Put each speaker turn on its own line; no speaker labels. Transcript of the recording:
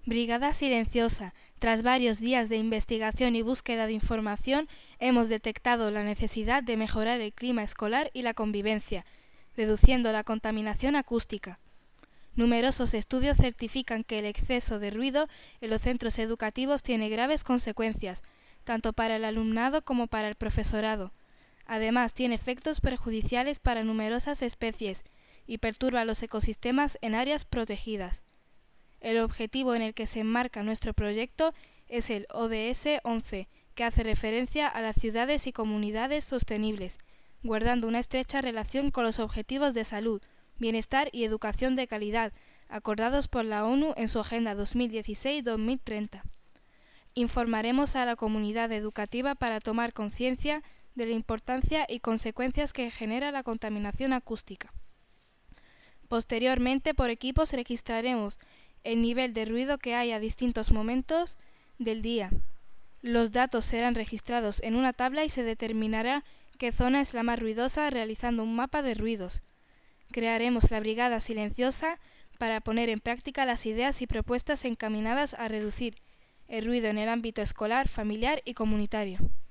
Brigada Silenciosa. Tras varios días de investigación y búsqueda de información, hemos detectado la necesidad de mejorar el clima escolar y la convivencia, reduciendo la contaminación acústica. Numerosos estudios certifican que el exceso de ruido en los centros educativos tiene graves consecuencias, tanto para el alumnado como para el profesorado. Además, tiene efectos perjudiciales para numerosas especies y perturba los ecosistemas en áreas protegidas. El objetivo en el que se enmarca nuestro proyecto es el ODS 11, que hace referencia a las ciudades y comunidades sostenibles, guardando una estrecha relación con los objetivos de salud, bienestar y educación de calidad, acordados por la ONU en su Agenda 2016-2030. Informaremos a la comunidad educativa para tomar conciencia de la importancia y consecuencias que genera la contaminación acústica. Posteriormente, por equipos, registraremos el nivel de ruido que hay a distintos momentos del día. Los datos serán registrados en una tabla y se determinará qué zona es la más ruidosa realizando un mapa de ruidos. Crearemos la Brigada Silenciosa para poner en práctica las ideas y propuestas encaminadas a reducir el ruido en el ámbito escolar, familiar y comunitario.